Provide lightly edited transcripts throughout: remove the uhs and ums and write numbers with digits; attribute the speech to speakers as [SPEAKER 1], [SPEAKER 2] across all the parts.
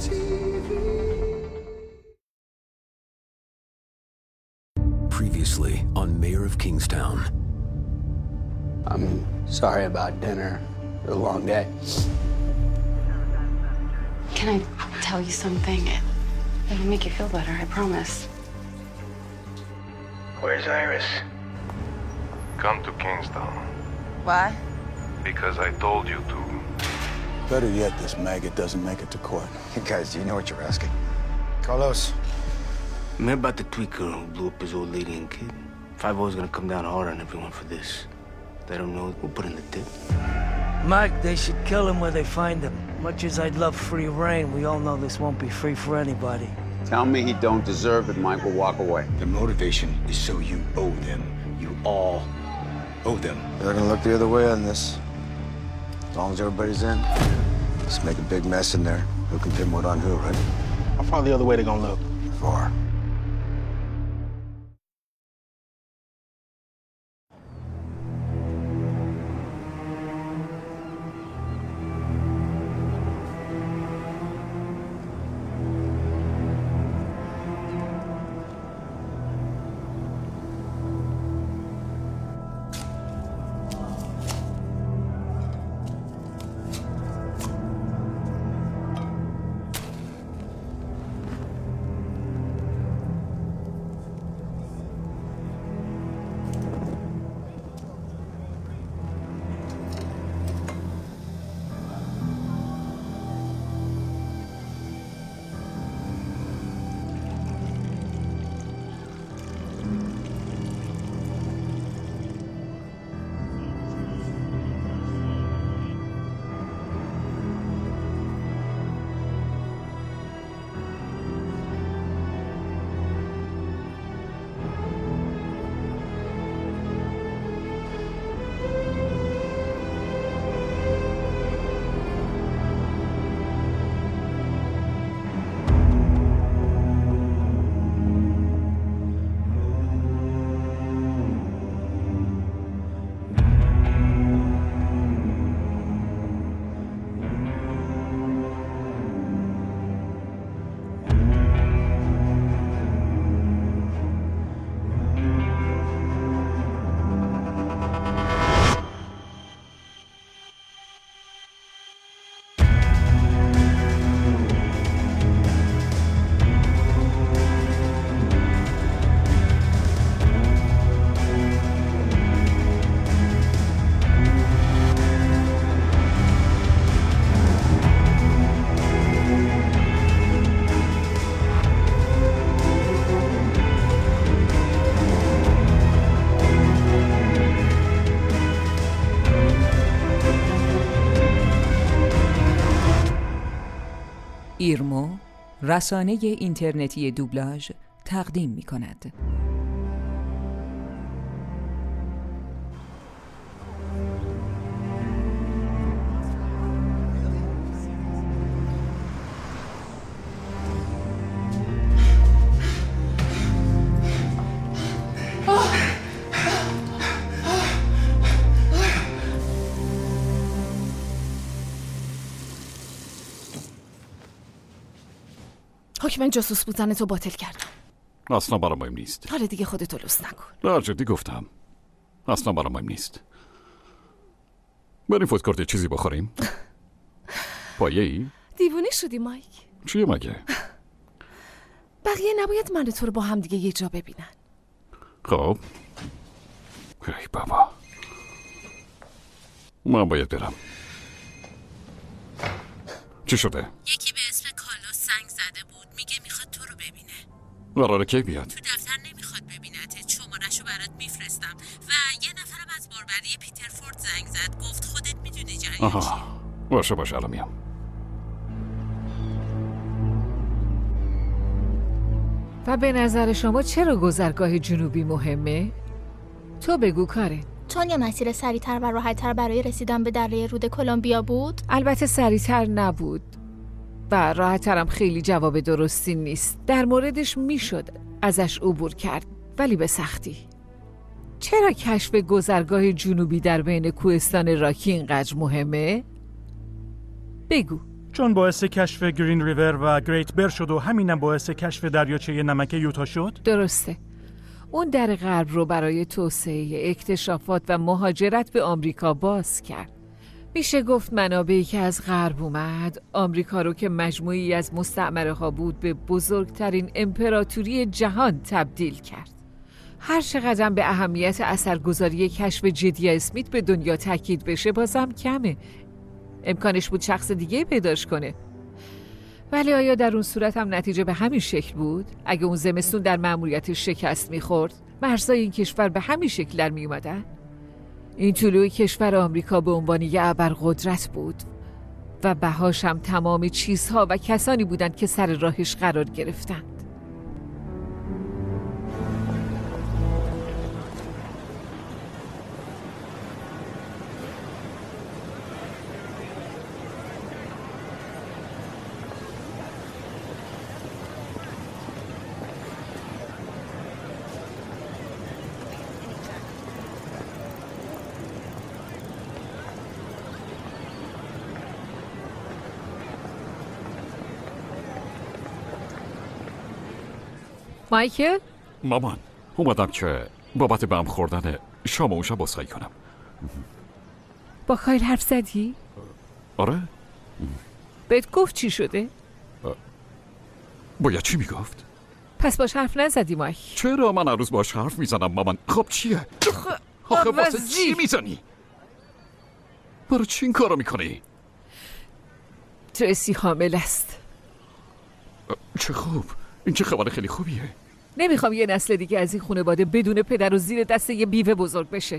[SPEAKER 1] Previously on Mayor of Kingstown.
[SPEAKER 2] I'm sorry about dinner. It was a long day.
[SPEAKER 3] Can I tell you something? It'll make you feel better, I promise.
[SPEAKER 4] Where's Iris? Come to Kingstown.
[SPEAKER 3] Why?
[SPEAKER 4] Because I told you to.
[SPEAKER 5] Better yet, this maggot doesn't make it to court.
[SPEAKER 6] Hey guys, do you know what you're asking?
[SPEAKER 7] Carlos.
[SPEAKER 8] Remember about the tweet girl who blew up his old lady and kid? 5-0's gonna come down hard on everyone for this. Let them know we'll put in the tip.
[SPEAKER 9] Mike, they should kill him where they find him. Much as I'd love free reign, we all know this won't be free for anybody.
[SPEAKER 10] Tell me he don't deserve it, Mike will walk away.
[SPEAKER 6] The motivation is so you owe them. You all owe them.
[SPEAKER 7] They're gonna look the other way on this. As long as everybody's in. Just make a big mess in there. Who can pin what on who, right?
[SPEAKER 5] How far the other way they gonna look?
[SPEAKER 7] Far.
[SPEAKER 11] ایرمو، رسانه اینترنتی دوبلاژ تقدیم می‌کند.
[SPEAKER 12] حکم جاسوس بودن تو باطل کردم.
[SPEAKER 13] اصلا برام مهم نیست.
[SPEAKER 12] حالا دیگه خودتو لوس نکن.
[SPEAKER 13] در جدی گفتم. اصلا برام مهم نیست. بریم فوتکورت چیزی بخوریم؟ پایه ای؟
[SPEAKER 12] دیوونه شدی مایک؟
[SPEAKER 13] چیه مگه؟
[SPEAKER 12] بقیه نباید من تو رو با هم دیگه یه جا ببینن.
[SPEAKER 13] خب ای بابا، من باید برم. چی شده؟
[SPEAKER 12] یکی به اسم کارلوس زنگ زده بود، میگه میخواد تو رو ببینه.
[SPEAKER 13] قراره کی بیاد؟
[SPEAKER 12] تو دفتر نمیخواد ببینتت، شماره‌شو برات میفرستم. و یه نفرم از باربری پیترفورد زنگ زد، گفت خودت میدونی جریان چیه.
[SPEAKER 13] آها، باشه الان میام.
[SPEAKER 14] و به نظر شما چرا گذرگاه جنوبی مهمه؟ تو بگو کارین.
[SPEAKER 15] چون یه مسیر سریع‌تر و راحت‌تر برای رسیدن به دره رود کلمبیا بود؟
[SPEAKER 14] البته سریع‌تر نبود و راحت‌ترم خیلی جواب درستی نیست. در موردش میشد ازش عبور کرد، ولی به سختی. چرا کشف گذرگاه جنوبی در بین کوهستان راکی اینقدر مهمه؟ بگو.
[SPEAKER 16] چون باعث کشف گرین ریور و گریت بر شد و همینم باعث کشف دریاچه نمک یوتا شد؟
[SPEAKER 14] درسته. اون در غرب رو برای توسعه اکتشافات و مهاجرت به آمریکا باز کرد. میشه گفت منابعی که از غرب اومد آمریکا رو که مجموعی از مستعمره ها بود به بزرگترین امپراتوری جهان تبدیل کرد. هر چقدر به اهمیت اثرگذاری کشف جدی اسمیت به دنیا تاکید بشه بازم کمه. امکانش بود شخص دیگه پیداش کنه. ولی آیا در اون صورت هم نتیجه به همین شکل بود؟ اگه اون زمستون در مأموریتش شکست میخورد، مرزهای این کشور به همین شکل در میومدن؟ این طلوع کشور آمریکا به عنوان یه ابرقدرت بود و بهاش هم تمام چیزها و کسانی بودند که سر راهش قرار گرفتند. مایکل؟
[SPEAKER 13] مامان اومدم که بابت به هم خوردن شام اون شب عذرخواهی کنم.
[SPEAKER 14] با کایل حرف زدی؟
[SPEAKER 13] آره.
[SPEAKER 14] بهت گفت چی شده؟
[SPEAKER 13] باید چی میگفت؟
[SPEAKER 14] پس باش حرف نزدی مایک؟
[SPEAKER 13] چرا من هر روز باش حرف میزنم مامان؟ خب چیه؟ آخه واسه چی میزنی؟ برای چی این کارو میکنی؟
[SPEAKER 14] تریسی حامل است.
[SPEAKER 13] چه خوب، این چه خبر خیلی خوبیه.
[SPEAKER 14] نمیخوام یه نسل دیگه از این خانواده بدون پدر و زیر دست یه بیوه بزرگ بشه.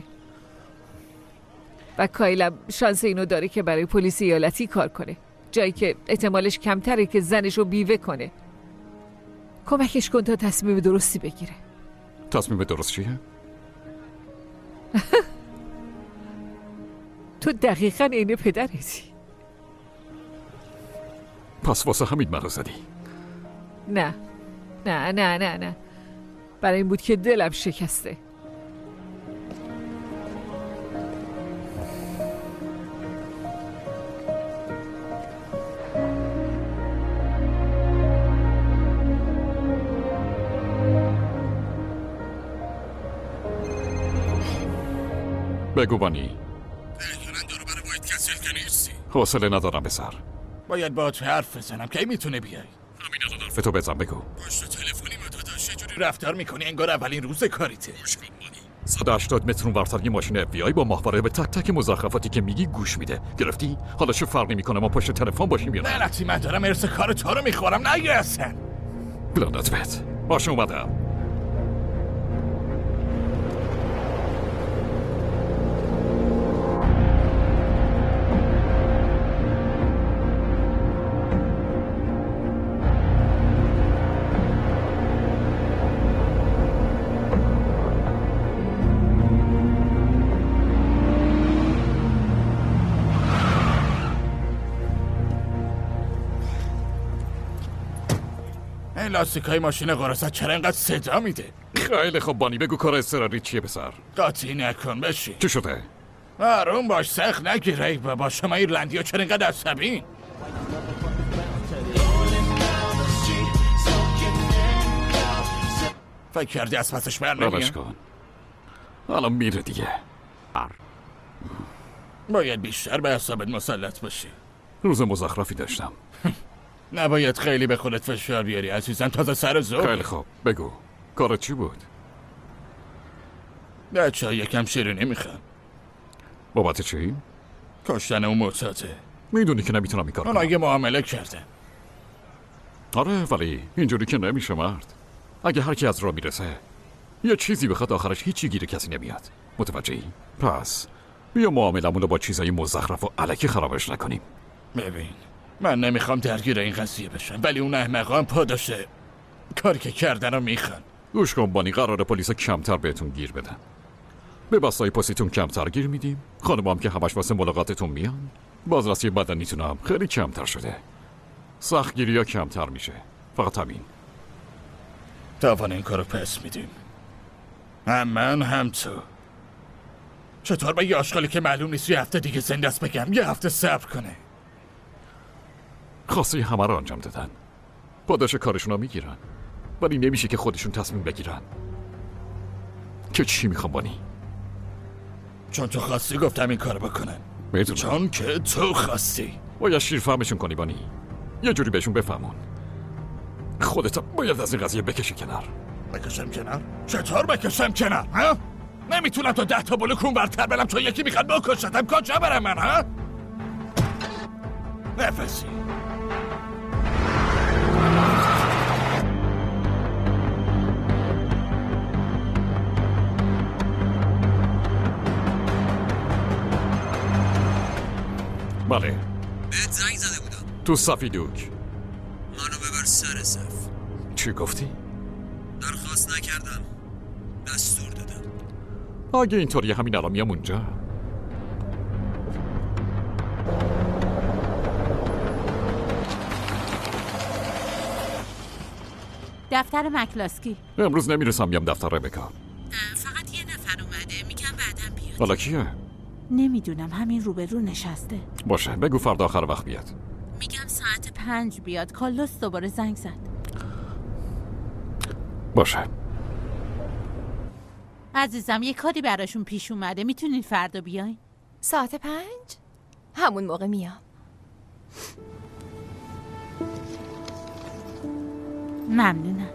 [SPEAKER 14] و کایلم شانس اینو داره که برای پلیس ایالتی کار کنه، جایی که احتمالش کمتره که زنشو بیوه کنه. کمکش کن تا تصمیم درستی بگیره.
[SPEAKER 13] تصمیم درست چیه؟
[SPEAKER 14] تو دقیقاً عین پدرتی.
[SPEAKER 13] پس واسه همین منو زدی؟
[SPEAKER 14] نه نه نه نه نه، برای این بود که دلم شکسته.
[SPEAKER 13] بگو بانی.
[SPEAKER 6] من دارو برای باید کسل که نیستی.
[SPEAKER 13] حوصله ندارم بسر.
[SPEAKER 6] باید با تو حرف بزنم کی میتونه بیای؟
[SPEAKER 13] همین الان حرف تو بزن بگو.
[SPEAKER 6] پشت تلفنی ما داداش چجوری رفتار میکنی انگار اولین روز کاریته.
[SPEAKER 13] 180 متر اونورتر یه ماشین FBI با ماهواره به تک تک مزخرفاتی که میگی گوش میده. گرفتی؟ حالا چه فرقی میکنه ما پشت تلفن باشیم یا نه؟
[SPEAKER 6] لعنتی من دارم ارث کار تو رو میخورم نگه اصلا.
[SPEAKER 13] لعنت بهت. باشه اومدم.
[SPEAKER 6] لاستیکای ماشین قراصت چرا اینقدر صدا میده؟
[SPEAKER 13] خیلی خب بانی بگو کار اضطراری چیه پسر؟
[SPEAKER 6] قاطی نکن بشی.
[SPEAKER 13] چی شده؟
[SPEAKER 6] آروم باش سخت نگیر ای بابا شما ایرلندی ها چرا اینقدر عصبین؟ فکر کردی از پسش بر نمیاد؟
[SPEAKER 13] کن الان میره دیگه.
[SPEAKER 6] باید بیشتر به حسابت مسلط باشی.
[SPEAKER 13] روز مزخرفی داشتم.
[SPEAKER 6] نباید خیلی به خودت فشار بیاری عزیزم، تازه سر ظهر.
[SPEAKER 13] خیلی خوب بگو کارت چی بود؟
[SPEAKER 6] بچه‌ها یکم شیرینی میخوان.
[SPEAKER 13] بابت چی؟
[SPEAKER 6] کشتن اون معتاده.
[SPEAKER 13] میدونی که نمیتونم این کار کنم.
[SPEAKER 6] اون اگه معامله کردن.
[SPEAKER 13] آره ولی اینجوری که نمیشه مرد. اگه هر کی از راه میرسه یه چیزی بخواد آخرش هیچی گیر کسی نمیاد. متوجهی؟ پس بیا معاملمون رو با چیزای مزخرف و الکی خرابش نکنیم.
[SPEAKER 6] ببین من نمیخوام درگیر این قضیه بشم ولی اون احمقان پاداشه کاری که کردن رو میخوان.
[SPEAKER 13] گوش کن بانی، قراره پلیس کمتر بهتون گیر بدن. به بستای پستیتون کمتر گیر میدیم. خانم هم که همش واسه ملاقاتتون میان. بازرسی بدنیتون هم خیلی کمتر شده. سختگیری ها کمتر میشه. فقط همین.
[SPEAKER 6] تاوان این کارو پس میدیم. هم من هم تو. چطور با یه آشغالی که معلوم نیست یه هفته دیگه زنده است بگم یه هفته صبر کنه؟
[SPEAKER 13] خواسته همه رو انجام دادن. پاداش کارشون رو میگیرن، ولی نمیشه که خودشون تصمیم بگیرن که چی میخوام بانی.
[SPEAKER 6] چون تو خواستی گفتم این کار بکنن.
[SPEAKER 13] میدونم.
[SPEAKER 6] چون که تو خواستی.
[SPEAKER 13] باید شیر فهمشون کنی بانی. یه جوری بهشون بفهمون. خودت باید از این قضیه بکشی کنار.
[SPEAKER 6] بکشم کنار؟ چطور بکشم کنار؟ ها؟ نمیتونم تا 10 تا بلوکون برتر برم چون یکی میخواد بکشتم. کجا برم من ها؟ نفسی.
[SPEAKER 13] بله.
[SPEAKER 17] بهت زنگ زده بودم.
[SPEAKER 13] تو صفی دوک.
[SPEAKER 17] منو ببر سر صف.
[SPEAKER 13] چی گفتی؟
[SPEAKER 17] درخواست نکردم. دستور دادم.
[SPEAKER 13] اگه اینطوری همین الان میام اونجا.
[SPEAKER 12] دفتر مکلاسکی.
[SPEAKER 13] امروز نمیرسم بیام دفتر ربکا.
[SPEAKER 12] فقط یه نفر اومده. میگم بعدم بیاد.
[SPEAKER 13] حالا کیه؟
[SPEAKER 12] نمیدونم، همین روبرو نشسته.
[SPEAKER 13] باشه بگو فردا آخر وقت بیاد.
[SPEAKER 12] میگم ساعت 5 بیاد. کالوس دوباره زنگ زد.
[SPEAKER 13] باشه
[SPEAKER 12] عزیزم یه کاری براشون پیش اومده. میتونین فردا بیاین؟
[SPEAKER 18] ساعت 5؟ همون موقع میام.
[SPEAKER 12] ممنونم.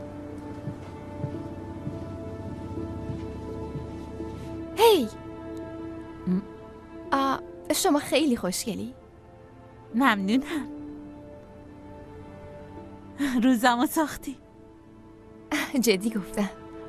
[SPEAKER 18] هی شما خیلی خوشگلی.
[SPEAKER 12] ممنونم. روزمو ساختی.
[SPEAKER 18] جدی گفتم.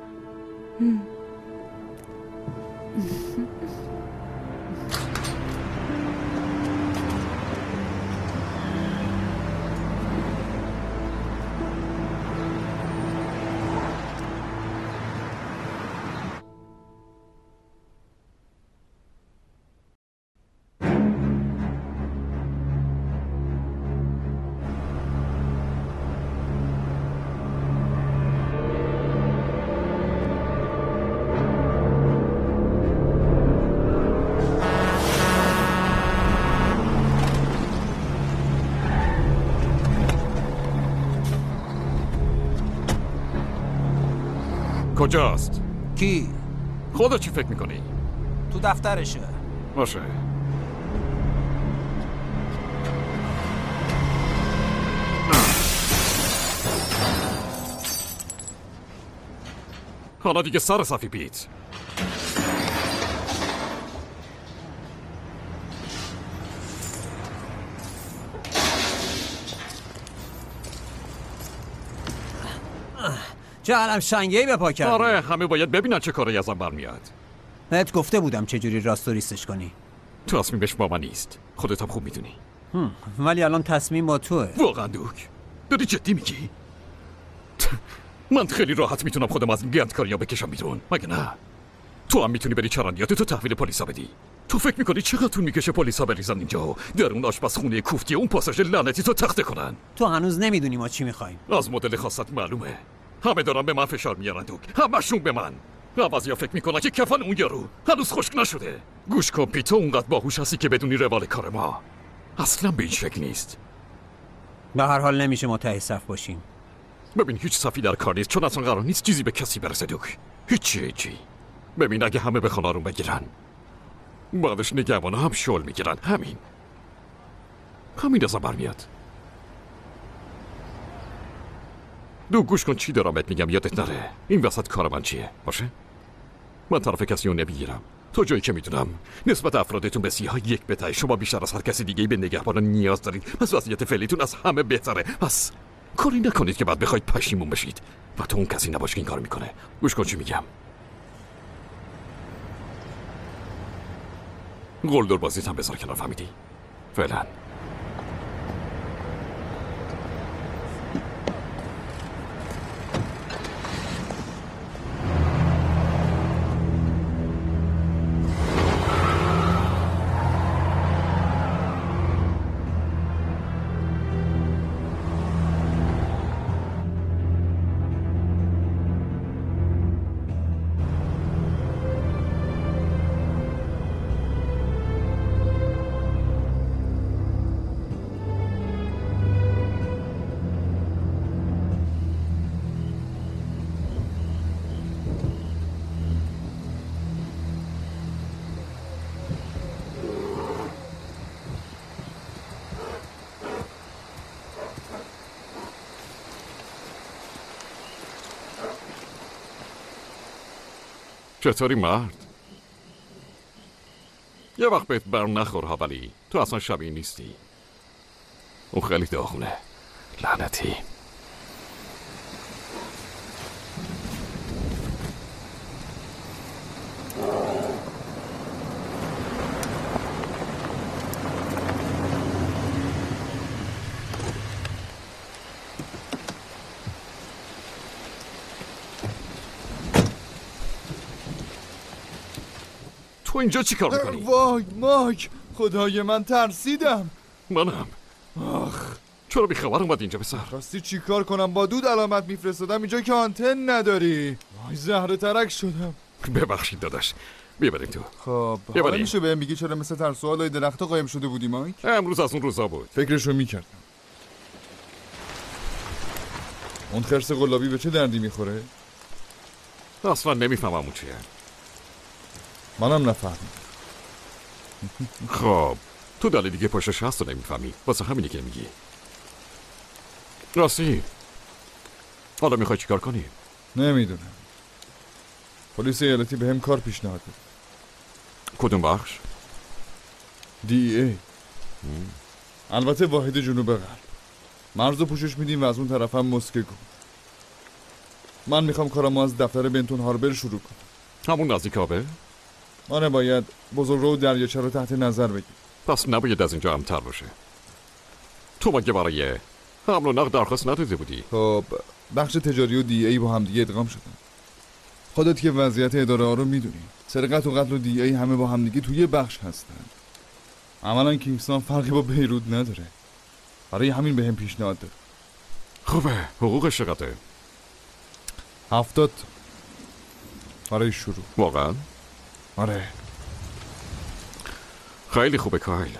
[SPEAKER 13] کجاست؟
[SPEAKER 2] کی؟
[SPEAKER 13] خودت چی فکر میکنی؟
[SPEAKER 2] تو دفترشه.
[SPEAKER 13] باشه. حالا دیگه سر صفی بیت.
[SPEAKER 2] چه علم شنگه‌ای به پا کردی؟
[SPEAKER 13] آره همه باید ببینن چه کاری ازم برمیاد.
[SPEAKER 2] بهت گفته بودم چجوری راست و ریستش کنی.
[SPEAKER 13] تصمیمش با من نیست. خودت هم خوب میدونی.
[SPEAKER 2] ولی الان تصمیم با توه.
[SPEAKER 13] واقعا دوک داری جدی میگی؟ من خیلی راحت میتونم خودم از این گندکاری‌ها بکشم بیرون، مگه نه؟ تو هم میتونی بری چرندیاتو تحویل پلیسا بدی. تو فکر میکنی چقدر طول میکشه پلیسا بریزن اینجا در اون آشپزخونه کوفتی اون پاساژ لعنتی تو تخته کنن؟
[SPEAKER 2] تو هنوز نمیدونی ما چی میخوایم.
[SPEAKER 13] از مدل خاصت معلومه. همه دارن به من فشار میارن دوک. همشون به من. عوضیا فکر میکنن که کفن اون یارو هنوز خشک نشده. گوش کن پیتو، اونقدر باهوش هستی که بدونی روال کار ما اصلا به این شکل نیست.
[SPEAKER 2] به هر حال نمیشه ما ته صف باشیم.
[SPEAKER 13] ببین هیچ صفی در کار نیست، چون اصلا قرار نیست چیزی به کسی برسه دوک. هیچی. ببین اگه همه بخوان آروم بگیرن بعدش نگهبانا هم شل میگیرن. همین ازم برمیاد. دو گوش کن چی دارم بهت میگم، یادت نره این وسط کار من چیه. باشه من طرف کسی رو نمیگیرم. تا جایی که میدونم نسبت افرادتون به سیاه یک بتای شما بیشتر از هر کسی دیگه به نگهبانا نیاز دارید. پس وضعیت فعلیتون از همه بهتره. پس کاری نکنید که بعد بخواید پشیمون بشید و تو اون کسی نباش که این کار میکنه. گوش کن چی میگم. قلدر بازیت هم بذار کنار، فهمیدی؟ فعلا چطوری مرد؟ یه وقت بهت بر نخورها، ولی تو اصلا شبیه نیستی. اون خیلی داغونه. لعنتی. تو اینجا چی کار میکنی؟
[SPEAKER 19] وای مایک، خدای من ترسیدم.
[SPEAKER 13] منم. آخ، چرا بیخبر اومد اینجا پسر؟
[SPEAKER 19] راستی چی کار کنم؟ با دود علامت میفرستادم اینجا که آنتن نداری. وای زهره ترک شدم.
[SPEAKER 13] ببخشید داداش، بیبریم تو.
[SPEAKER 19] خب حالا میشه بهم میگی چرا مثل ترسوالای درختا قایم شده بودی مایک؟
[SPEAKER 13] امروز از اون روزا بود.
[SPEAKER 19] فکرشو میکردم. اون خرس قلابی به چه دردی میخوره؟
[SPEAKER 13] اصلا نمیفهمم اون چیه.
[SPEAKER 19] منم نفهمیدم.
[SPEAKER 13] خب تو دلیل دیگه پشتش هست و نمیفهمی، واسه همینی که میگی. راستی حالا میخوای چیکار کنی؟
[SPEAKER 19] نمیدونم. پلیس ایالتی به هم کار پیشنهاد داد.
[SPEAKER 13] کدوم بخش؟
[SPEAKER 19] DEA. البته واحد جنوب غرب. مرزو پوشش میدیم و از اون طرف هم مسکگو. من میخوام کارمو از دفتر بنتون هاربر شروع کنم.
[SPEAKER 13] همون نزدیک آبه؟
[SPEAKER 19] آنه باید بزرگراه و دریاچه رو تحت نظر بگیر.
[SPEAKER 13] پس نباید از اینجا امتر باشه. تو مگه برای حمل و نقل درخواست نداده بودی؟
[SPEAKER 19] خب بخش تجاری و DEA با هم دیگه ادغام شدن. خودت که وضعیت اداره ها رو میدونی. سرقت و قتل و DEA همه با هم دیگه توی بخش هستن. عملا کینگستان فرقی با بیروت نداره. برای همین بهم پیشنهاد داد.
[SPEAKER 13] خوبه. حقوقش چقدره؟
[SPEAKER 19] 70 برای شروع.
[SPEAKER 13] واقعا؟
[SPEAKER 19] آره.
[SPEAKER 13] خیلی خوبه کایل.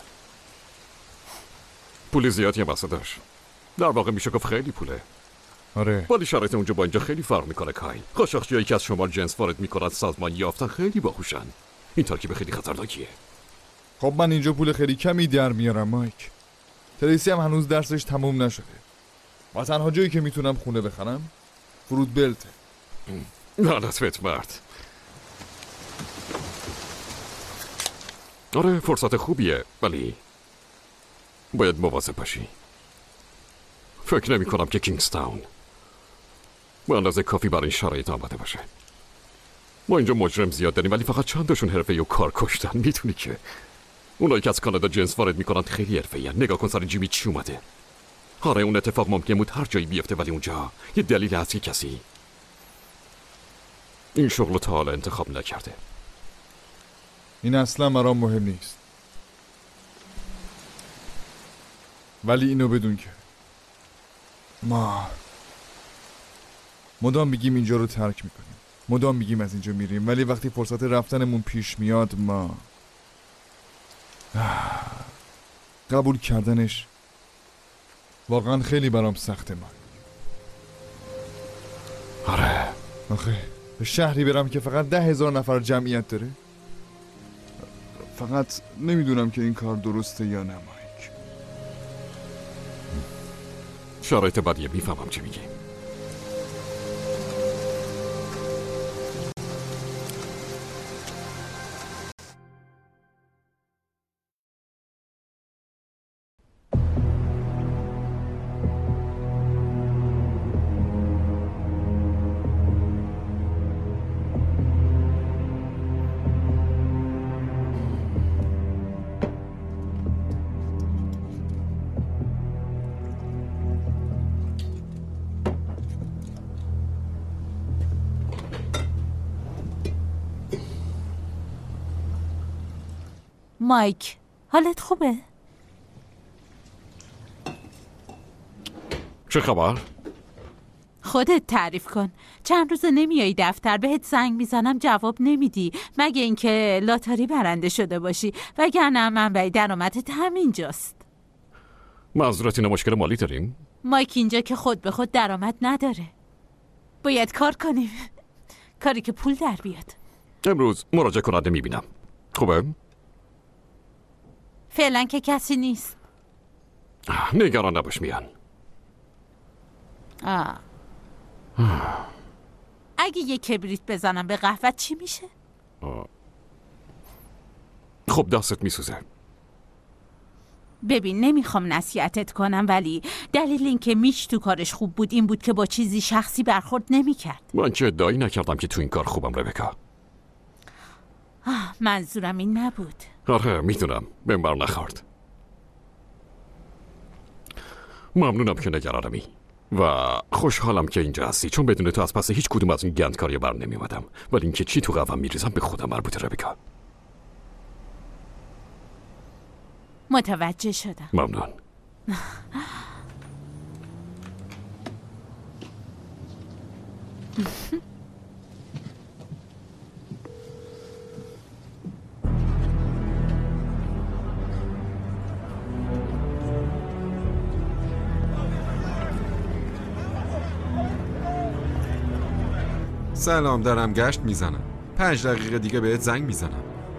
[SPEAKER 13] پول زیادی هم واسه داشت. در واقع میشه گفت خیلی پوله.
[SPEAKER 19] آره.
[SPEAKER 13] ولی شرایط اونجا با اینجا خیلی فرق میکنه کایل. قاچاقچیایی که از شمال جنس وارد میکنن سازمان یافتن خیلی باهوشن. این ترکیب خیلی خطرناکیه.
[SPEAKER 19] خب من اینجا پول خیلی کمی در میارم مایک. تریسی هم هنوز درسش تموم نشده. و تنها جایی که میتونم خونه بخرم فرود بلته.
[SPEAKER 13] لعنت بهت مرد. آره فرصت خوبیه، ولی باید مواظب باشی. فکر نمی کنم که کینگستاون به اندازه کافی برای این شرایط آماده باشه. ما اینجا مجرم زیاد داریم، ولی فقط چندشون حرفه‌ای و کار کشتن. میدونی که اونایی که از کانادا جنس وارد میکنن خیلی حرفه‌ای ان. نگاه کن سر جیمی چی اومده. آره اون اتفاق ممکن بود هر جایی بیفته، ولی اونجا یه دلیل هست که کسی این شغل تا حالا انتخاب نکرده.
[SPEAKER 19] این اصلا برام مهم نیست، ولی اینو بدون که ما مدام میگیم اینجا رو ترک میکنیم، مدام میگیم از اینجا میریم، ولی وقتی فرصت رفتنمون پیش میاد ما قبول کردنش واقعا خیلی برام سخته. من
[SPEAKER 13] آره
[SPEAKER 19] آخه به شهری برم که فقط 10,000 نفر جمعیت داره. فقط نمیدونم که این کار درسته یا نه مایک.
[SPEAKER 13] شرایط بدیه، میفهمم چی میگی.
[SPEAKER 12] مایک، حالت خوبه؟
[SPEAKER 13] چه خبر؟
[SPEAKER 12] خودت تعریف کن. چند روزه نمیایی دفتر، بهت زنگ میزنم جواب نمیدی، مگه اینکه لاتاری برنده شده باشی، وگرنه منبع درآمدت همینجاست.
[SPEAKER 13] معذرت، اینا مشکل مالی داریم؟
[SPEAKER 12] مایک اینجا که خود به خود درآمد نداره، باید کار کنیم، کاری که پول در بیاد.
[SPEAKER 13] امروز مراجعه کننده میبینم. خوبه؟
[SPEAKER 12] فعلا که کسی نیست.
[SPEAKER 13] نگران نباش میان.
[SPEAKER 12] اگه یه کبریت بزنم به قهوه چی میشه؟
[SPEAKER 13] خب دستت میسوزه.
[SPEAKER 12] ببین نمیخوام نصیحتت کنم ولی دلیل این که میش تو کارش خوب بود این بود که با چیزی شخصی برخورد نمیکرد.
[SPEAKER 13] من که ادعایی نکردم که تو این کار خوبم ربکا.
[SPEAKER 12] منظورم این نبود.
[SPEAKER 13] آره میدونم، بهم بر نخورد. ممنونم که نگرانمی و خوشحالم که اینجا هستی، چون بدون تو از پس هیچ کدوم از این گندکاری بر نمیومدم. ولی اینکه چی تو قوام میریزم به خودم مربوطه ربکا.
[SPEAKER 12] متوجه شدم.
[SPEAKER 13] ممنون.
[SPEAKER 20] سلام، دارم گشت میزنم. 5 دقیقه دیگه بهت زنگ میزنم.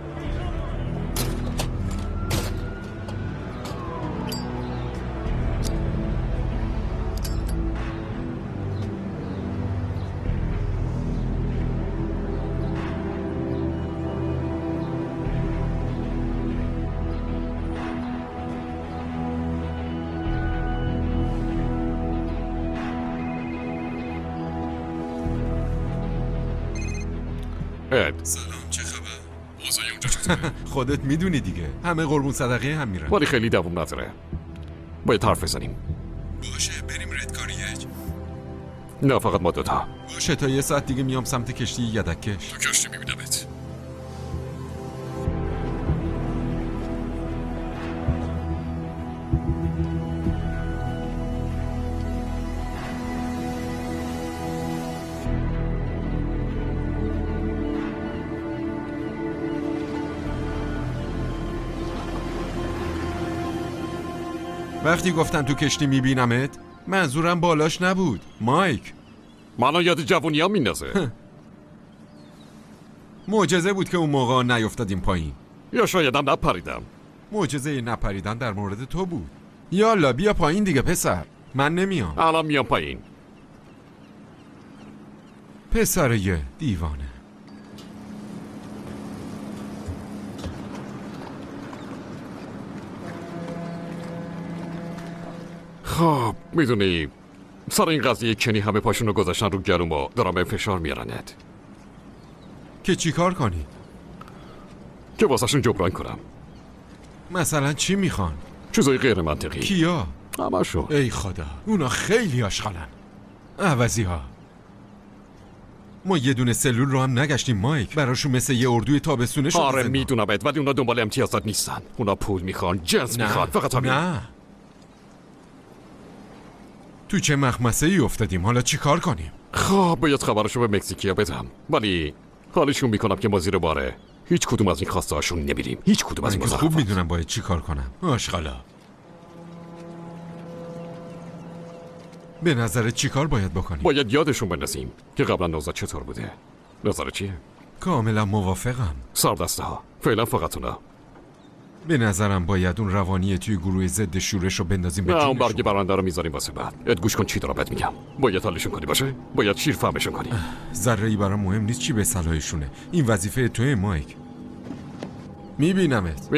[SPEAKER 13] سلام،
[SPEAKER 20] چه خبر؟ اوضاع اونجا چطوره؟ خودت میدونی دیگه، همه قربون صدقه هم میرن.
[SPEAKER 13] ولی خیلی دوام نداره. باید حرف بزنیم.
[SPEAKER 20] باشه، بریم ردکار یک.
[SPEAKER 13] نه فقط ما دوتا.
[SPEAKER 20] باشه، تا 1 ساعت دیگه میام سمت کشتی یدککش.
[SPEAKER 13] تو کشتی میبینمت.
[SPEAKER 20] وقتی گفتن تو کشتی میبینمت منظورم بالاش نبود، مایک.
[SPEAKER 13] منو یاد جوونی ها میندازه.
[SPEAKER 20] معجزه بود که اون موقع نیفتادیم پایین.
[SPEAKER 13] یا شایدم نپریدم.
[SPEAKER 20] معجزه نپریدن در مورد تو بود. یالا بیا پایین دیگه پسر، من نمیام.
[SPEAKER 13] الان میام پایین.
[SPEAKER 20] پسر یه دیوانه.
[SPEAKER 13] خب میدونی سر این قضیه کنی همه پاشون رو گذاشتن رو گلوم و دارم فشار میارنت.
[SPEAKER 20] که چی کار کنی؟
[SPEAKER 13] که واسهشون جبران کنم.
[SPEAKER 20] مثلا چی میخوان؟
[SPEAKER 13] چیزای غیر منطقی.
[SPEAKER 20] کیا؟
[SPEAKER 13] همشون.
[SPEAKER 20] ای خدا، اونا خیلی آشغالن. عوضی ها. ما یه دونه سلول رو هم نگشتیم مایک، براشون مثل یه اردوی تابستونه شده.
[SPEAKER 13] آره میدونم ولی اونا دنبال امتیازات نیستن. اونا پول میخوان، جنس میخوان، فقط همین.
[SPEAKER 20] نه. تو چه مخمسه ای افتادیم، حالا چی کار کنیم؟
[SPEAKER 13] خب باید خبرشو به مکزیکیا بدم، ولی حالشون میکنم که ما زیر باره هیچ کدوم از این خواسته هاشون نمیریم. هیچ کدوم از این
[SPEAKER 20] مزخرفات. خوب میدونم باید چی کار کنم. آشغالا. به نظرت چی کار باید بکنیم؟
[SPEAKER 13] باید یادشون بندازیم که قبلا نوزاد چطور بوده. نظر چیه؟
[SPEAKER 20] کاملا موافقم.
[SPEAKER 13] سردسته ها فعلا فقط اونا.
[SPEAKER 20] به نظرم باید اون روانی توی گروه ضد شورش رو بندازیم به جونشون.
[SPEAKER 13] اون برگ برنده رو میذاریم واسه بعد. اد گوش کن چی دارم بهت میگم. باید حالشون کنی باشه. باید شیر فهمشون کنی.
[SPEAKER 20] ذره‌ای برام مهم نیست چی به صلاحشونه. این وظیفه توئه مایک. میبینمت.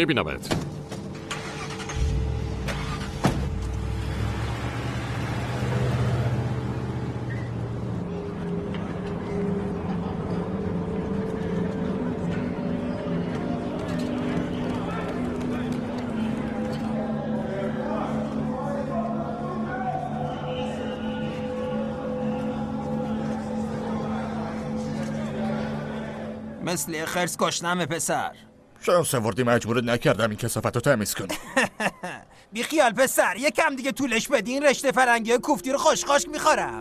[SPEAKER 21] مثل خرس کشنمه پسر.
[SPEAKER 6] شانس آوردی مجبورت نکردم این کثافت رو تمیز کنی.
[SPEAKER 21] بی خیال پسر، یکم دیگه طولش بدی این رشته فرنگی کوفتی رو خوشخاش میخورم.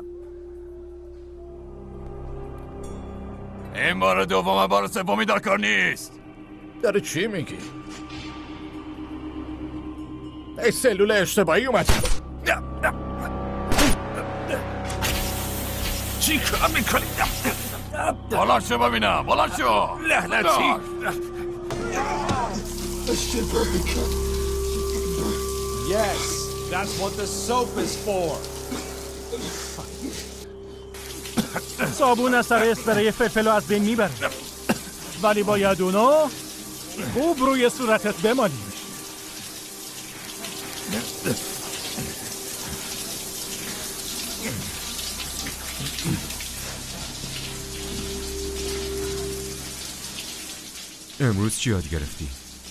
[SPEAKER 6] این بار دوم بار سومی در کار نیست. داره چی میگی؟ ای سلول اشتباهی اومد. چی کار میکنی؟ بالا شو ببینم، بالا شو لعنتی.
[SPEAKER 22] Yes, that's what the soap is for.
[SPEAKER 16] صابون از سر اسپری فلفل از بین میبره. ولی باید اونو خوب روی صورتت بمالیش.
[SPEAKER 20] امروز چی یاد گرفتی؟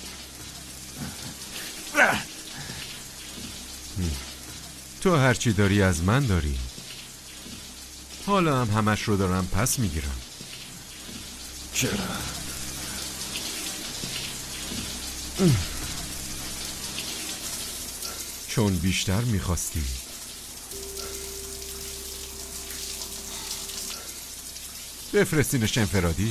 [SPEAKER 20] تو هرچی داری از من داری. حالا هم همش رو دارم پس میگیرم.
[SPEAKER 19] چرا؟
[SPEAKER 20] چون بیشتر میخواستی. بفرستینش انفرادی.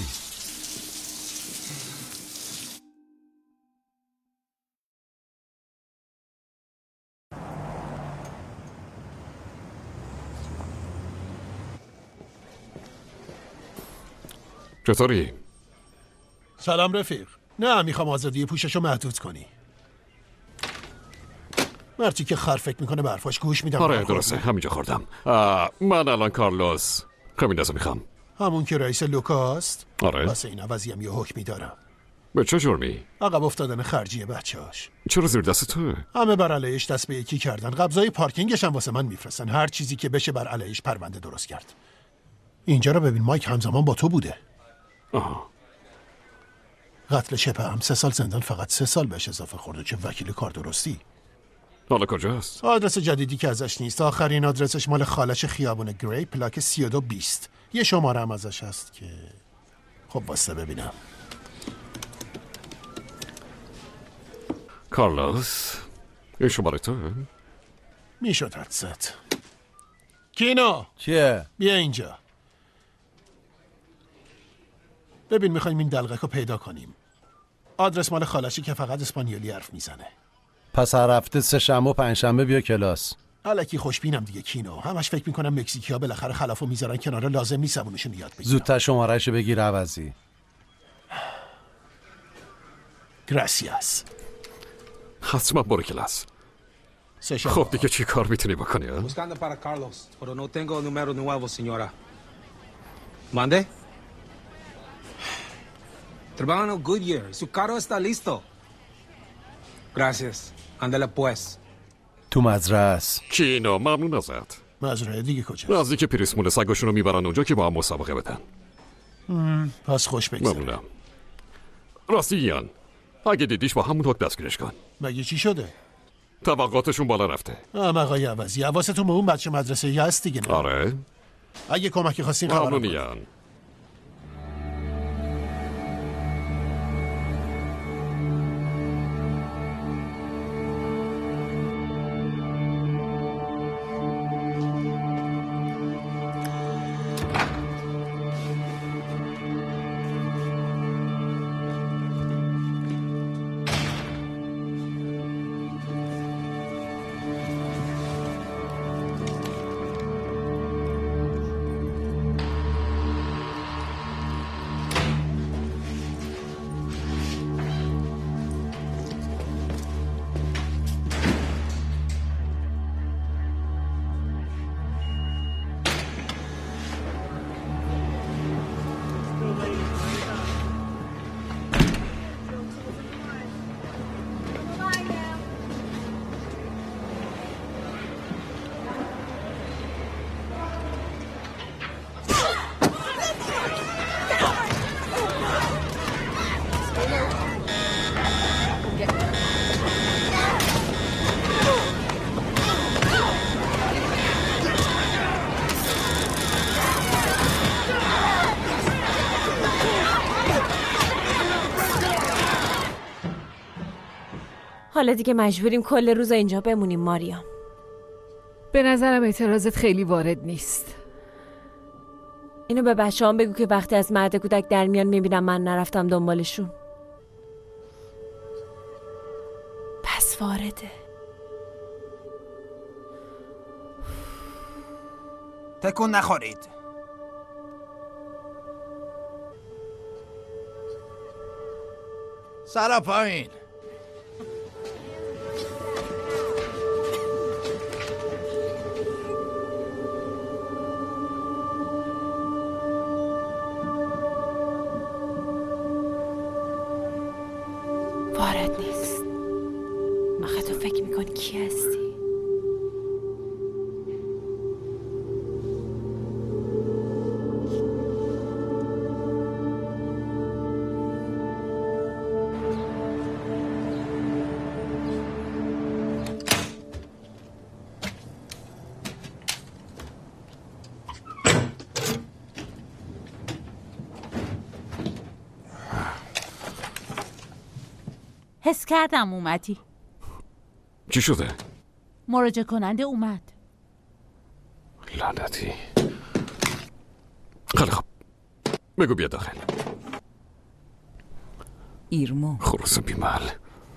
[SPEAKER 13] چطوری؟
[SPEAKER 1] سلام رفیق. نه میخوام آزادی پوششو محدود کنی. مرتی که خر فکر میکنه به حرفاش گوش میدم.
[SPEAKER 13] آره درسته همینجا خوردم. من الان کارلوس خمینزو میخوام.
[SPEAKER 1] همون که رئیس لوکاست؟
[SPEAKER 13] آره.
[SPEAKER 1] واسه این عوضی هم یه حکمی دارم.
[SPEAKER 13] به چه جرمی؟
[SPEAKER 1] عقب افتادن خرجی بچه‌هاش.
[SPEAKER 13] چرا زیر دست تو؟
[SPEAKER 1] همه بر علیهش دست به یکی کردن. قبضای پارکینگش هم واسه من میفرستن. هر چیزی که بشه بر علیهش پرونده درست کرد. اینجا رو ببین، مایک همزمان با تو بوده. قتل شبه هم 3 سال زندان، فقط 3 سال بهش اضافه خورده. چه وکیل کار درستی.
[SPEAKER 13] حالا کجاست؟
[SPEAKER 1] آدرس جدیدی که ازش نیست. آخرین آدرسش مال خالش خیابون گری، پلاک 3220. یه شماره هم ازش هست که خب واسه ببینم.
[SPEAKER 13] کارلوس این شماره تو؟
[SPEAKER 1] میشد حدست. کینو
[SPEAKER 3] چیه؟
[SPEAKER 1] بیا اینجا. ببین میخوایم این دلغک رو پیدا کنیم. آدرس مال خالشی که فقط اسپانیولی حرف میزنه.
[SPEAKER 3] پس هر هفته 3 شنبه و 5 شنبه بیا کلاس.
[SPEAKER 1] الکی خوشبینم دیگه کینو. همش فکر میکنم مکزیکیا بالاخره خلافو میذارن کنار، لازم نیست زبونشون یاد بگیرن.
[SPEAKER 3] زودتر شمارهشو بگیر عوضی.
[SPEAKER 1] گراسیاس.
[SPEAKER 13] حتما برو کلاس. خب دیگه چی کار میتونی بکنی؟
[SPEAKER 23] Buscando para Carlos, pero no tengo número nuevo, señora. ¿Mande? Trabajan en Goodyear. Su carro está listo. Gracias. Ándale pues.
[SPEAKER 3] تو مزرعه است.
[SPEAKER 13] کینو ممنون ازت.
[SPEAKER 1] مزرعه دیگه کجاست؟
[SPEAKER 13] نزدیک پریسمون سگاشونو میبرن اونجا که با هم مسابقه بدن.
[SPEAKER 1] پس خوش بگذره.
[SPEAKER 13] ممنونم. راستی یان اگه دیدیش با همون حک دستگیرش کن.
[SPEAKER 1] مگه چی شده؟
[SPEAKER 13] طبقاتشون بالا رفته.
[SPEAKER 1] آقای عوضی حواستون به اون بچه مدرسه ای هست دیگه.
[SPEAKER 13] آره.
[SPEAKER 1] اگه کمکی خواستین خبرم
[SPEAKER 13] ممنون یان.
[SPEAKER 24] حالا دیگه مجبوریم کل روز اینجا بمونیم ماریام.
[SPEAKER 14] به نظرم اعتراضت خیلی وارد نیست.
[SPEAKER 24] اینو به بچه‌هام بگو که وقتی از مهد کودک در میان میبینم من نرفتم دنبالشون. پس وارده.
[SPEAKER 21] تکون نخورید.
[SPEAKER 22] سر پایین.
[SPEAKER 12] حس کردم اومدی.
[SPEAKER 13] چی شده؟
[SPEAKER 12] مراجعه کننده اومد.
[SPEAKER 13] لعنتی. خیلی خوب، بگو بیا داخل.
[SPEAKER 11] ایرما
[SPEAKER 13] خروس بیمال.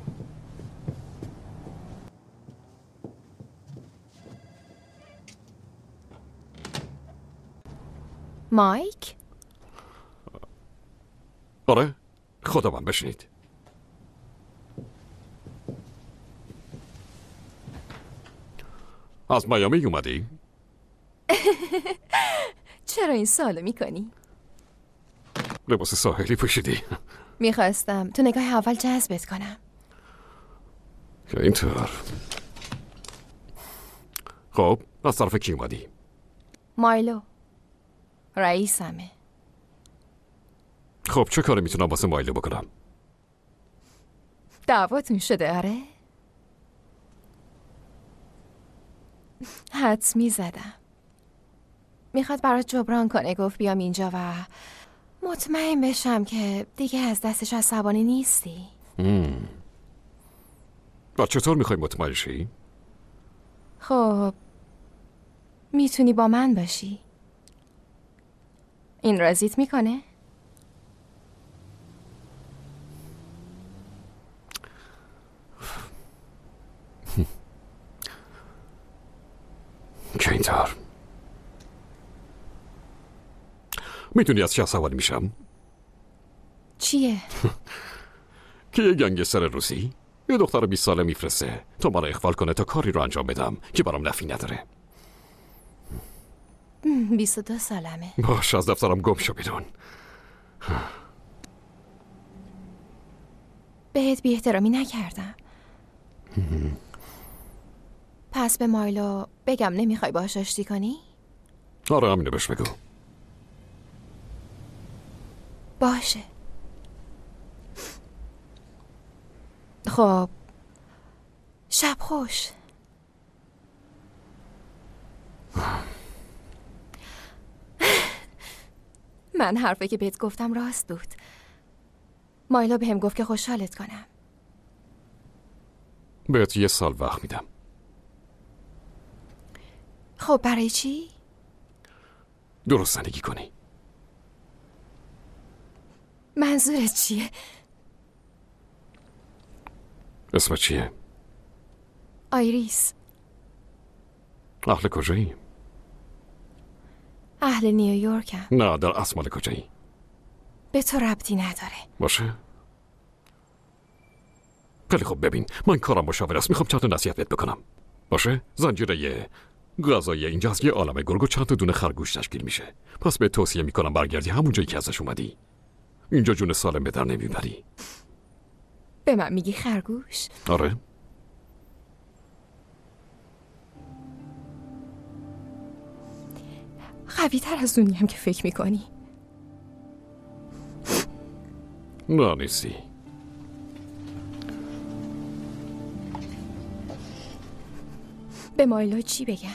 [SPEAKER 18] مایک؟
[SPEAKER 13] آره، خدا من بشنید. از میامی اومدی؟
[SPEAKER 18] چرا این سوالو میکنی؟
[SPEAKER 13] لباس ساحلی پوشیدی؟
[SPEAKER 18] میخواستم تو نگاه اول جذبت کنم.
[SPEAKER 13] که اینطور. خب، از طرف کی اومدی؟
[SPEAKER 18] مایلو رئیسمه.
[SPEAKER 13] خب چه کاری میتونم واسه مایلو بکنم؟
[SPEAKER 18] دعواتون شده آره؟ حدس میزدم. میخواد برات جبران کنه، گفت بیام اینجا و مطمئن بشم که دیگه از دستش عصبانی نیستی.
[SPEAKER 13] و چطور میخوای مطمئن شی؟
[SPEAKER 18] خب میتونی با من باشی. این راضیت میکنه؟
[SPEAKER 13] که اینطور. میتونی از چه سوال میشم؟
[SPEAKER 18] چیه؟
[SPEAKER 13] که یه گنگستر روسی یه دختر 20 ساله میفرسته تا ما رو اخوال کنه تا کاری رو انجام بدم که برام نفی نداره.
[SPEAKER 18] 22 سالمه.
[SPEAKER 13] باش، از دفترم گم شو بیرون.
[SPEAKER 18] بهت بی احترامی نکردم. پس به مایلو بگم نمیخوای باهاش آشتی کنی؟
[SPEAKER 13] آره، همینو بهش بگو.
[SPEAKER 18] باشه. خب شب خوش. من حرفی که بهت گفتم راست بود. مایلا بهم گفت که خوشحالت کنم.
[SPEAKER 13] بهت 1 سال وقت میدم.
[SPEAKER 18] خب برای چی؟
[SPEAKER 13] درست زندگی کنی.
[SPEAKER 18] منظورت چیه؟
[SPEAKER 13] اسم چیه؟
[SPEAKER 18] آیریس.
[SPEAKER 13] اهل کجایی؟
[SPEAKER 18] اهل نیویورکم.
[SPEAKER 13] نه، در اصل مال کجایی؟
[SPEAKER 18] به تو ربطی نداره.
[SPEAKER 13] باشه. خیلی خوب، ببین من کارم مشاور است، میخوام چند تا نصیحت بهت بکنم. باشه؟ زنجیره غذایی اینجا از یه عالمه گرگ و چند تا دونه خرگوش تشکیل میشه. پس به توصیه میکنم برگردی همون جایی که ازش اومدی. اینجا جون سالم به در نمیبری.
[SPEAKER 18] به من میگی خرگوش؟
[SPEAKER 13] آره.
[SPEAKER 18] قوی تر از اونی هم که فکر میکنی.
[SPEAKER 13] نه نیستی.
[SPEAKER 18] به مایلا چی بگم؟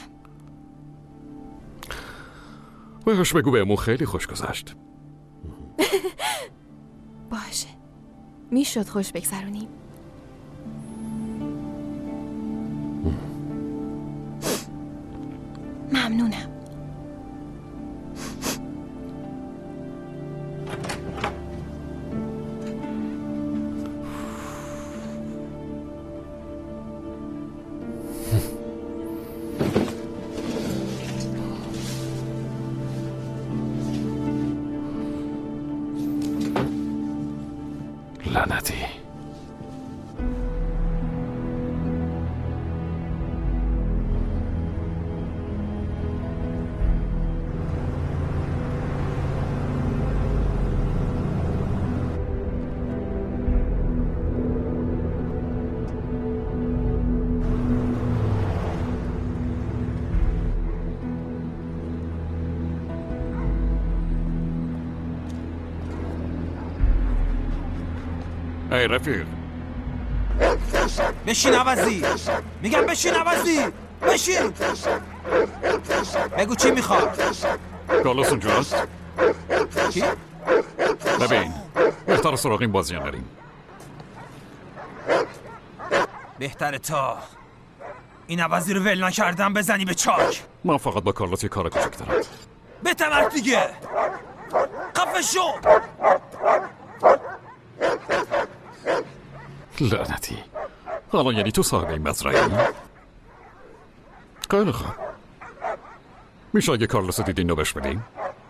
[SPEAKER 13] بهش بگو بهمون خیلی خوش گذشت.
[SPEAKER 18] باشه، میشد خوش بگذرونیم. ممنونم.
[SPEAKER 13] لعنتی. ای رفیق،
[SPEAKER 21] بشین عوضی. میگم بشین عوضی. بشین. بگو چی میخواد؟
[SPEAKER 13] کارلوس اونجاست؟
[SPEAKER 21] کی؟
[SPEAKER 13] ببین بهتر سراغ این بازی هم بریم.
[SPEAKER 21] بهتره تا این عوضی رو ول نکردم بزنی به چاک.
[SPEAKER 13] من فقط با کارلوس یه کار کوچک دارم.
[SPEAKER 21] بتمرک دیگه. خفه شو.
[SPEAKER 13] لعنتی. حالا یعنی تو صاحب این مزرعه‌ای؟ خیلی خوب. میشه اگه کارلوس دیدین رو بهش بدین؟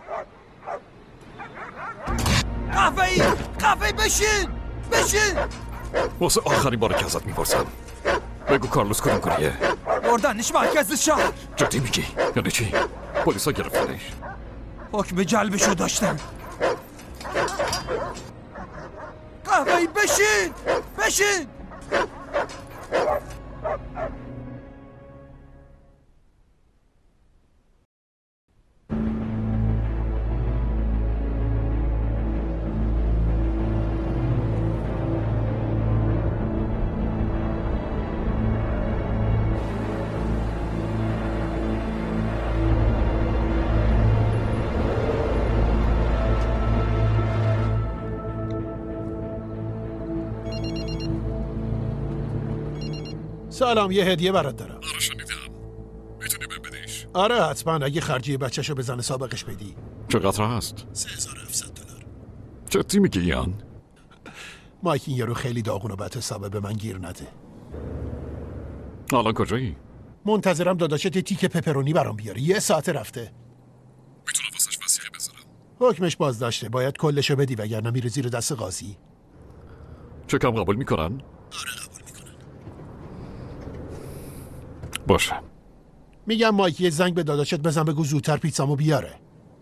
[SPEAKER 21] قهوه‌ای بشین.
[SPEAKER 13] واسه آخرین بار که ازت میپرسم بگو کارلوس کدوم کاریه؟
[SPEAKER 21] بردنش مرکز شهر.
[SPEAKER 13] جدی میگی؟ یعنی چی؟ پلیسا گرفتنش.
[SPEAKER 21] حکم جلبشو داشتن. قهوه‌ای بشین.
[SPEAKER 1] سلام، یه هدیه برات دارم.
[SPEAKER 13] آره شنیدم. میتونی بهم بدیش؟
[SPEAKER 1] آره حتما، اگه خرجی بچه‌شو بزنه سابقش بدی.
[SPEAKER 13] چقدر هست؟
[SPEAKER 1] $3700.
[SPEAKER 13] جدی میگی یان؟
[SPEAKER 1] مایک این یارو خیلی داغون و بد حسابه، به من گیر نده.
[SPEAKER 13] الان کجایی؟
[SPEAKER 1] منتظرم داداشت یه تیکه پپرونی برام بیاره. 1 ساعت رفته.
[SPEAKER 13] میتونم واسش وثیقه بذارم؟
[SPEAKER 1] حکمش بازداشته، باید کلشو بدی وگرنه میره زیر دست قاضی.
[SPEAKER 13] چکم قبول میکنن؟
[SPEAKER 1] آره قبول میکنن.
[SPEAKER 13] باشه.
[SPEAKER 1] میگم مایک یه زنگ به داداشت بزن، بگو زودتر پیتزامو بیاره.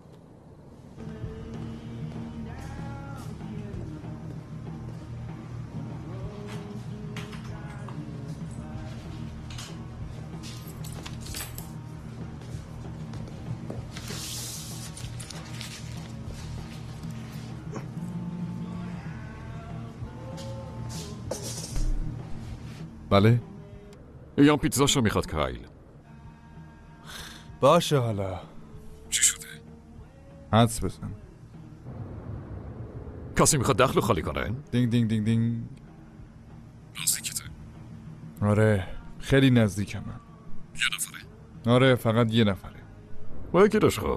[SPEAKER 19] بله؟
[SPEAKER 13] یان پیتزاشو میخواد کایل.
[SPEAKER 19] باشه حالا.
[SPEAKER 13] چی شده؟
[SPEAKER 19] حدس بزن.
[SPEAKER 13] کسی میخواد دخلو خالی کنه؟
[SPEAKER 19] دینگ دینگ دینگ دینگ.
[SPEAKER 13] نزدیکته؟
[SPEAKER 19] آره خیلی نزدیکم من.
[SPEAKER 13] یه نفره؟
[SPEAKER 19] آره فقط یه نفره.
[SPEAKER 13] بگیرش خب.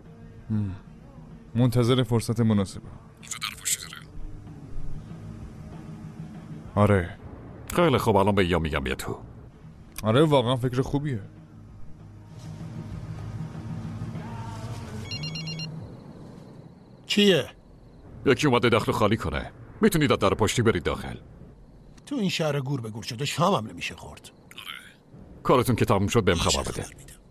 [SPEAKER 19] منتظر فرصت مناسبه.
[SPEAKER 13] اینجا در پشتی داره؟
[SPEAKER 19] آره.
[SPEAKER 13] خیلی خوب، الان به یا میگم بیا تو.
[SPEAKER 19] آره واقعا فکر خوبیه.
[SPEAKER 1] چیه؟
[SPEAKER 13] یکی اومده داخل خالی کنه. میتونید در پشتی برید داخل.
[SPEAKER 1] تو این شهر گور به گور شده، شامم نمیشه خورد.
[SPEAKER 13] کارتون که تموم شد بهم خبر بده.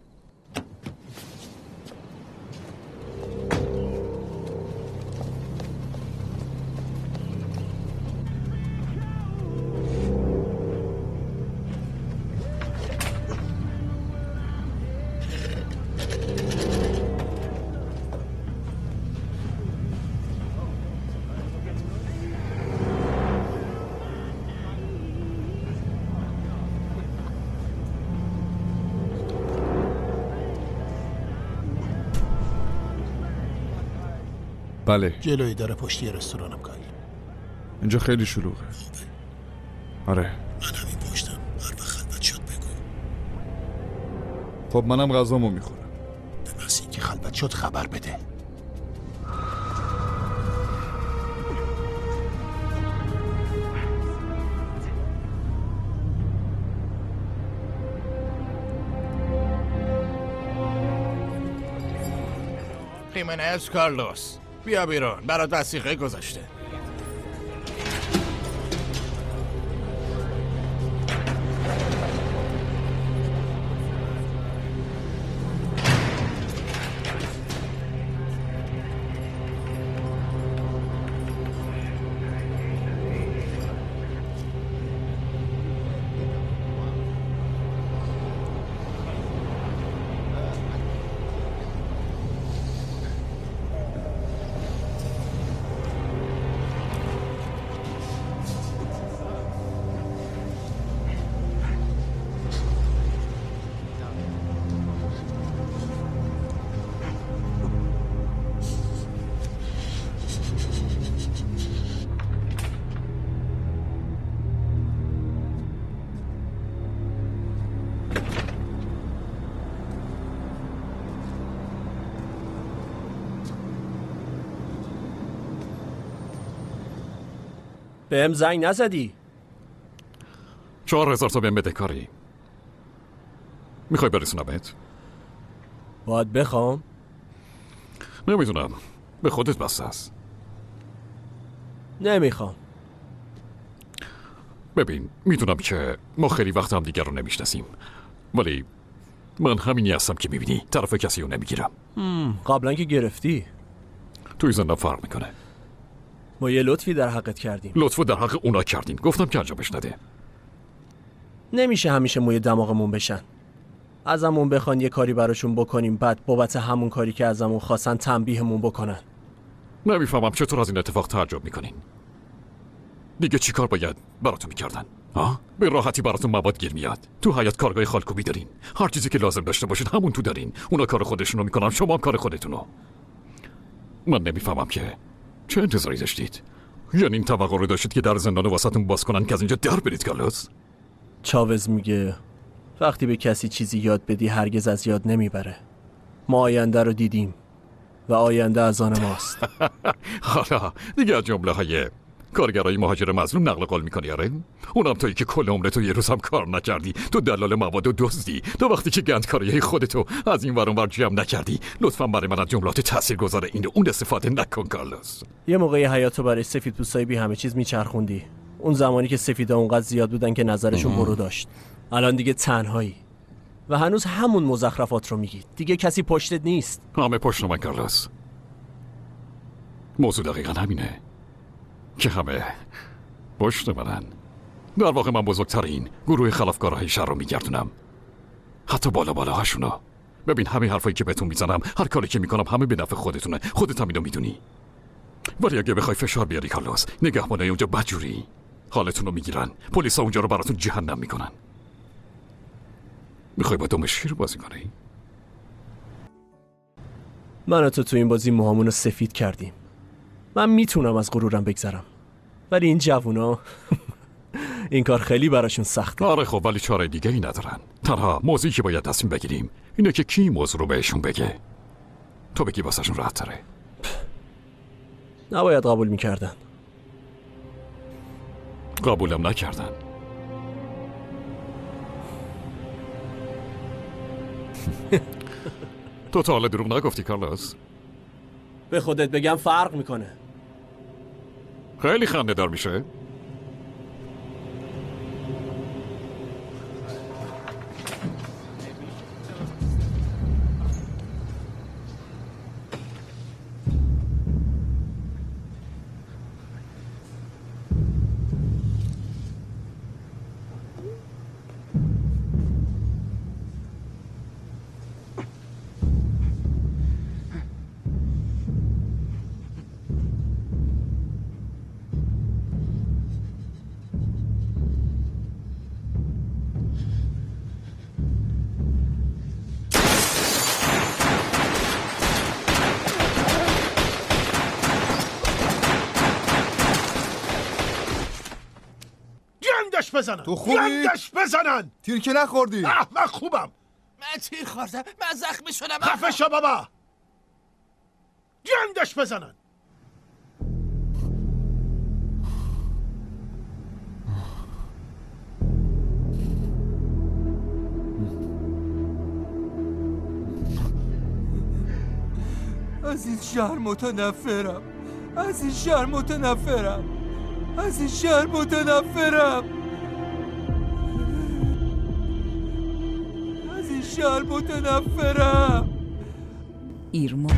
[SPEAKER 19] بله.
[SPEAKER 1] جلوی در پشتی رستورانم کایل.
[SPEAKER 19] اینجا خیلی شلوغه. آره.
[SPEAKER 1] من همین پشتم. هر وقت خلوت شد بگو.
[SPEAKER 19] خب منم غذامو میخورم.
[SPEAKER 1] به محض اینکه خلوت شد خبر بده.
[SPEAKER 6] خیمنز کارلوس بیا بیرون، برات وثیقه گذاشته.
[SPEAKER 4] بهم زنگ نزدی؟
[SPEAKER 13] 4000 تا بهم بده کاری. میخوای برسونمت؟
[SPEAKER 4] باید بخوام؟
[SPEAKER 13] نمیدونم، به خودت بسته است.
[SPEAKER 4] نمیخوام.
[SPEAKER 13] ببین، میدونم که ما خیلی وقت هم دیگر رو نمیشناسیم، ولی من همینی هستم که میبینی طرف کسی رو نمیگیرم.
[SPEAKER 4] قبلا که گرفتی.
[SPEAKER 13] توی زندان فرق میکنه.
[SPEAKER 4] ما یه لطفی در حقت کردیم.
[SPEAKER 13] لطفو در حق اونا کردین، گفتم که انجامش نده.
[SPEAKER 4] نمیشه همیشه موی دماغمون بشن. ازمون بخوان یه کاری براشون بکنیم، بعد بابت همون کاری که ازمون خواستن تنبیهمون بکنن.
[SPEAKER 13] نمیفهمم چطور از این اتفاق تعجب میکنین. دیگه چی کار باید براتون میکردن؟ به راحتی براتون مواد گیر میاد. تو حیاط کارگاه خالکوبی دارین، هر چیزی که لازم داشته باشین همون تو دارین. اونا کار خودشونو میکنن، شما هم کار خودتونو. من نمیفهمم که چه انتظاری داشتید؟ یعنی این توقع رو داشتید که در زندان واسهتون باز کنن که از اینجا در برید کارلوس؟
[SPEAKER 4] چاوز میگه وقتی به کسی چیزی یاد بدی هرگز از یاد نمیبره. ما آینده رو دیدیم و آینده از آن ماست.
[SPEAKER 13] حالا دیگه از جمله های کارگرای مهاجر مظلوم نقل قول میکنی؟ آره، اونم تویی که کل عمرتو یه روز هم کار نکردی، تو دلال مواد و دزدی، تو وقتی که گندکاری خودتو از این ور اون ور جمع نکردی. لطفا برای من از جملات تاثیرگذار این و اون استفاده نکن کارلوس.
[SPEAKER 4] یه موقعی حیاتو برای سفیدپوستای بی همه چیز میچرخوندی، اون زمانی که سفیدا اونقدر زیاد بودن که نظرشون برو داشت. الان دیگه تنهایی و هنوز همون مزخرفات رو میگی. دیگه کسی پشتت نیست.
[SPEAKER 13] همه پشت من کارلوس. موضوع دقیقا همینه که همه پشت منن. در واقع من بزرگترین گروه خلافکارهای شهر رو میگردونم، حتی بالاهاشونو. ببین همه حرفایی که بهتون میزنم، هر کاری که میکنم همه به نفع خودتونه، خودت هم اینو میدونی. ولی اگه بخوای فشار بیاری کارلوس، نگهبانای اونجا بدجوری حالتون رو میگیرن، پلیسا اونجا رو براتون جهنم میکنن. میخوای با دم شیر بازی کنی؟
[SPEAKER 4] من و تو این بازی موهامون رو سفید کردیم. من میتونم از غرورم بگذرم، ولی این جوونا این کار خیلی براشون سخته.
[SPEAKER 13] آره خب، ولی چاره دیگه ای ندارن. تنها موضوعی که باید تصمیم بگیریم اینه که کی موضوع رو بهشون بگه. تو بگی واسهشون راحت تره.
[SPEAKER 4] نباید قبول میکردن.
[SPEAKER 13] قبولم نکردن. تو تا حالا دروغ نگفتی کارلوس؟
[SPEAKER 4] به خودت بگم فرق میکنه.
[SPEAKER 13] خیلی خنده دار میشه.
[SPEAKER 1] بزنن.
[SPEAKER 19] تو خوبی؟
[SPEAKER 1] گندش بزنن.
[SPEAKER 19] تیر که نخوردی؟
[SPEAKER 1] من خوبم.
[SPEAKER 6] من تیر خوردم، من زخمی شدم.
[SPEAKER 1] خفه شو بابا. گندش بزنن.
[SPEAKER 21] از این شهر متنفرم. از این شهر متنفرم. از این شهر متنفرم. از این شهر متنفرم.
[SPEAKER 11] ایرما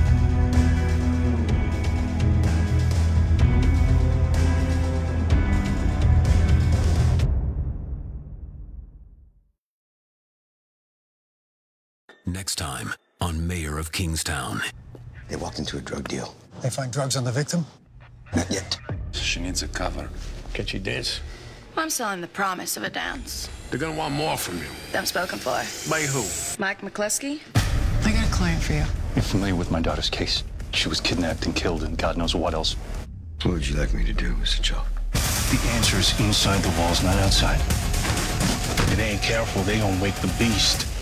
[SPEAKER 8] Next time on Mayor of Kingstown.
[SPEAKER 7] They walked into a drug deal.
[SPEAKER 9] They find drugs on the victim?
[SPEAKER 7] Not yet.
[SPEAKER 5] She needs a cover.
[SPEAKER 9] Get you dance.
[SPEAKER 10] I'm selling the promise of a dance.
[SPEAKER 5] They're gonna want more from you.
[SPEAKER 10] Them spoken for.
[SPEAKER 5] By who?
[SPEAKER 10] Mike McCluskey.
[SPEAKER 9] I got a client for you.
[SPEAKER 5] You're familiar with my daughter's case. She was kidnapped and killed and God knows what else.
[SPEAKER 7] What would you like me to do, Mr. Joe?
[SPEAKER 5] The answer is inside the walls, not outside. If they ain't careful, they gonna wake the beast.